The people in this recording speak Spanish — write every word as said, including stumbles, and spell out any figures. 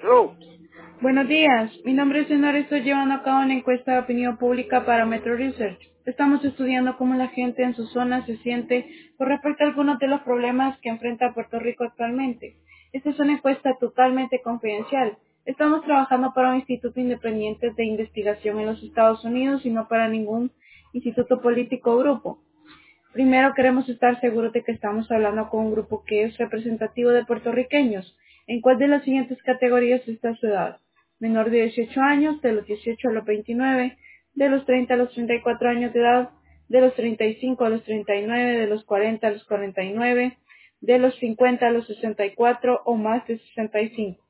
No, Buenos días, mi nombre es Leonor y estoy llevando a cabo una encuesta de opinión pública para Metro Research. Estamos estudiando cómo la gente en su zona se siente con respecto a algunos de los problemas que enfrenta Puerto Rico actualmente. Esta es una encuesta totalmente confidencial. Estamos trabajando para un instituto independiente de investigación en los Estados Unidos y no para ningún instituto político o grupo. Primero queremos estar seguros de que estamos hablando con un grupo que es representativo de puertorriqueños. ¿En cuál de las siguientes categorías está su edad? Menor de dieciocho años, de los dieciocho a los veintinueve, de los treinta a los treinta y cuatro años de edad, de los treinta y cinco a los treinta y nueve, de los cuarenta a los cuarenta y nueve, de los cincuenta a los sesenta y cuatro o más de sesenta y cinco.